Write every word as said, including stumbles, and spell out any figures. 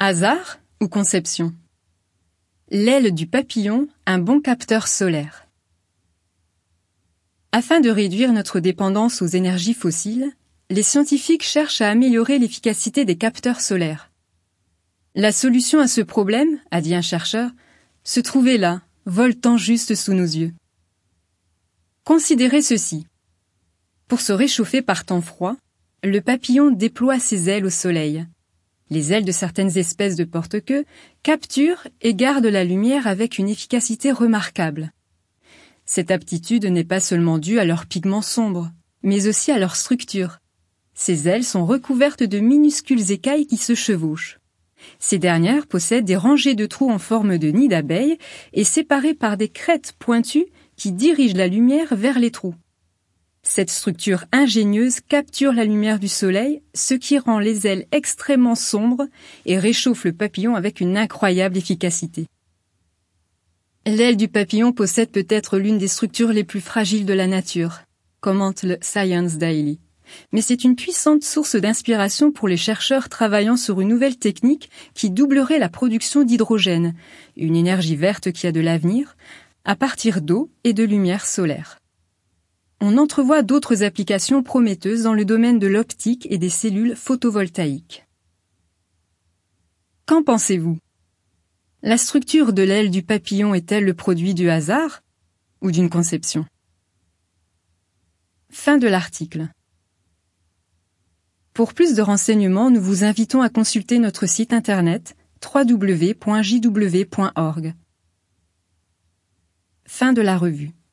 Hasard ou conception? L'aile du papillon, un bon capteur solaire. Afin de réduire notre dépendance aux énergies fossiles, les scientifiques cherchent à améliorer l'efficacité des capteurs solaires. La solution à ce problème, a dit un chercheur, se trouvait là, voltant juste sous nos yeux. Considérez ceci. Pour se réchauffer par temps froid, le papillon déploie ses ailes au soleil. Les ailes de certaines espèces de porte-queue capturent et gardent la lumière avec une efficacité remarquable. Cette aptitude n'est pas seulement due à leurs pigments sombres, mais aussi à leur structure. Ces ailes sont recouvertes de minuscules écailles qui se chevauchent. Ces dernières possèdent des rangées de trous en forme de nid d'abeilles et séparées par des crêtes pointues qui dirigent la lumière vers les trous. Cette structure ingénieuse capture la lumière du soleil, ce qui rend les ailes extrêmement sombres et réchauffe le papillon avec une incroyable efficacité. L'aile du papillon possède peut-être l'une des structures les plus fragiles de la nature, commente le Science Daily. Mais c'est une puissante source d'inspiration pour les chercheurs travaillant sur une nouvelle technique qui doublerait la production d'hydrogène, une énergie verte qui a de l'avenir, à partir d'eau et de lumière solaire. On entrevoit d'autres applications prometteuses dans le domaine de l'optique et des cellules photovoltaïques. Qu'en pensez-vous? La structure de l'aile du papillon est-elle le produit du hasard ou d'une conception? Fin de l'article. Pour plus de renseignements, nous vous invitons à consulter notre site internet w w w point j w point org. Fin de la revue.